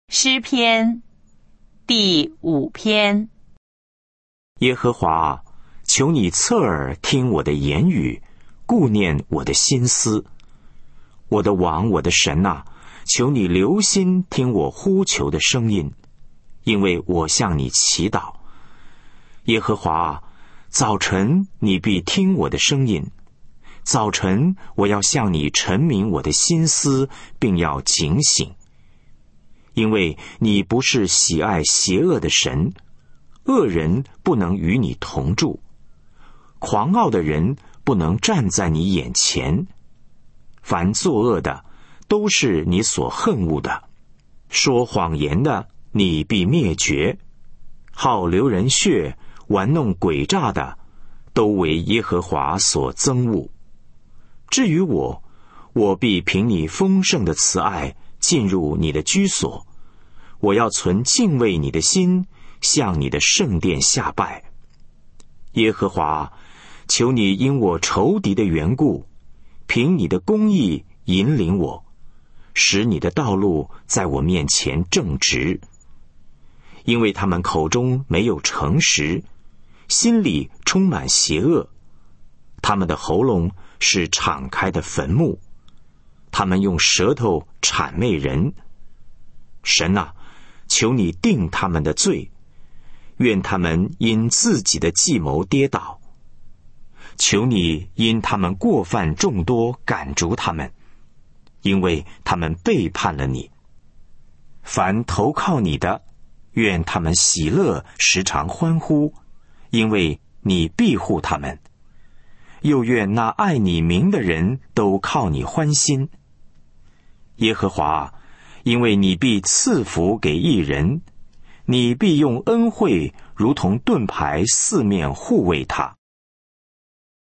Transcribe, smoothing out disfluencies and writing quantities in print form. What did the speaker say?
诗篇第5篇。 耶和华啊，求你侧耳听我的言语，顾念我的心思。我的王，我的神啊，求你留心听我呼求的声音，因为我向你祈祷。耶和华啊，早晨你必听我的声音，早晨我要向你陈明我的心思，并要警醒。因为你不是喜爱邪恶的神，恶人不能与你同住，狂傲的人不能站在你眼前。凡作恶的都是你所恨恶的，说谎言的你必灭绝，好流人血、玩弄诡诈的都为耶和华所憎恶。至于我必凭你丰盛的慈爱进入你的居所，我要存敬畏你的心，向你的圣殿下拜。耶和华，求你因我仇敌的缘故，凭你的公义引领我，使你的道路在我面前正直。因为他们口中没有诚实，心里充满邪恶，他们的喉咙是敞开的坟墓，他们用舌头谄媚人。神啊，求你定他们的罪，愿他们因自己的计谋跌倒。求你因他们过犯众多赶逐他们，因为他们背叛了你。凡投靠你的，愿他们喜乐，时常欢呼，因为你庇护他们。又愿那爱你名的人都靠你欢心。耶和华，因为你必赐福给义人，你必用恩惠如同盾牌四面护卫他。